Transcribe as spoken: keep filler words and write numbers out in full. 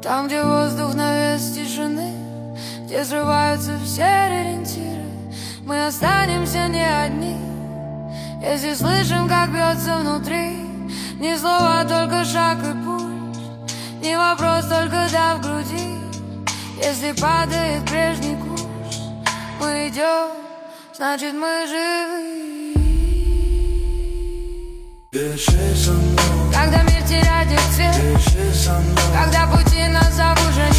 Там, где воздух на вес тишины, где срываются все ориентиры, мы останемся не одни. Если слышим, как бьется внутри, ни слова, только шаг и путь, не вопрос, только да в груди. Если падает прежний курс, мы идем, значит мы живы. Дыши со мной, когда мир теряет цвет, дыши со мной, когда пути нас зовут уже